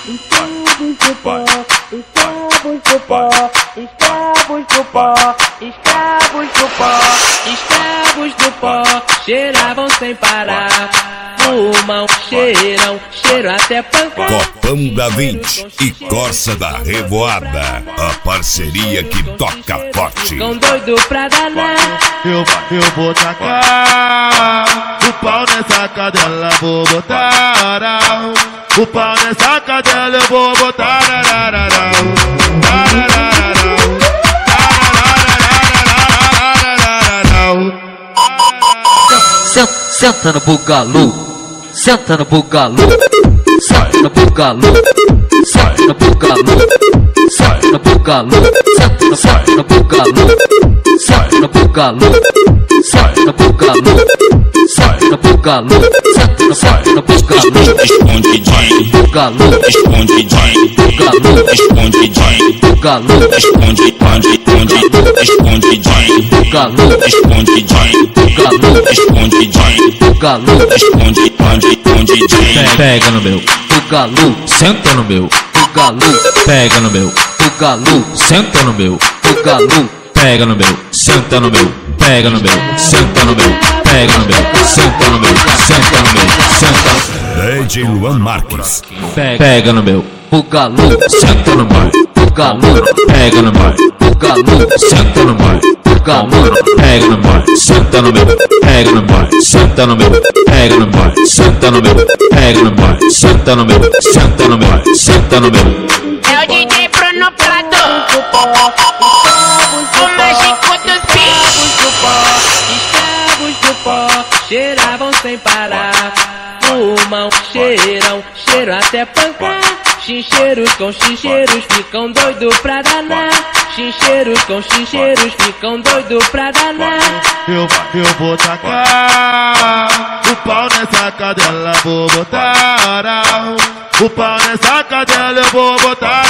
escravos do pó, escravos do pó, escravos do pó, escravos do pó, escravos do pó, cheiravam sem parar. Fumam, cheiram, cheiro até pancar. Copão da 20 e Corsa da Revoada, a parceria que toca forte. Ficam doido pra danar. Eu vou tacar o pau nessa cadela, vou botar o pau nessa cadela, eu vou botar. Senta no bugalu, senta no bugalu, senta no bugalu, senta no bugalu, senta no bugalu, senta no bugalu, senta no bugalu, senta no bugalu, senta no bugalu, senta no bugalu. Escondidinho, Bugalu, escondidinho, bugalu, escondidinho, bugalu, escondidinho, bugalu, escondidinho, bugalu, escondidinho, bugalu, escondidinho. Pega no meu, bugalu, senta no meu, bugalu, pega no meu, bugalu, senta no meu, bugalu, pega no meu, senta no meu, pega no meu, senta no meu, pega no meu, senta no meu, senta no meu, senta. DJ Luan Marques. Pega no meu, bugalu, senta no meu, bugalu, pega no meu, bugalu, senta no meu, bugalu, pega no meu, senta no meu, pega no meu, senta no meu, pega no meu, senta no meu, pega no meu, senta no meu, senta no meu, senta no meu. É o DJ Bruno Prado, o mágico dos beats. Escravos do pó, cheiravam sem parar. Fumam, cheiram, cheiro até pancar. Chincheiros com chincheiros ficam doido pra danar. Chincheiros com chincheiros ficam doido pra danar. Eu vou tacar o pau nessa cadela, vou botar o pau nessa cadela, eu vou botar.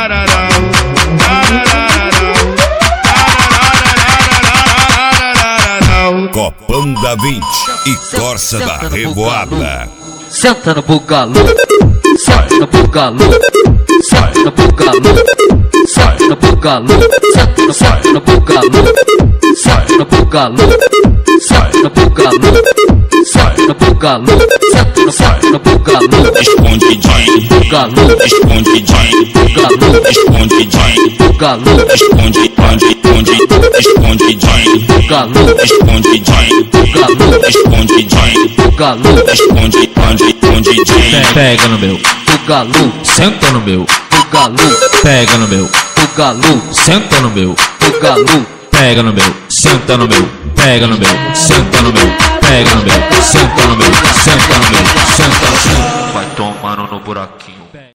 Copão da 20 e Corsa da Revoada. senta no bugalu, senta no bugalu, senta no bugalu, senta no bugalu, senta no bugalu, senta no bugalu, senta no bugalu, senta no bugalu, senta no bugalu, Escondidinho, bugalu, escondidinho, bugalu, escondidinho, bugalu, escondidinho, bugalu, escondidinho, bugalu, escondidinho, bugalu, escondidinho. Pega no meu, bugalu, senta no meu, bugalu, pega no meu, bugalu, senta no meu, bugalu, pega no meu, senta no meu, pega no meu, senta no meu, pega no meu, senta no meu, senta no meu, senta no meu. Vai tomando no buraquinho.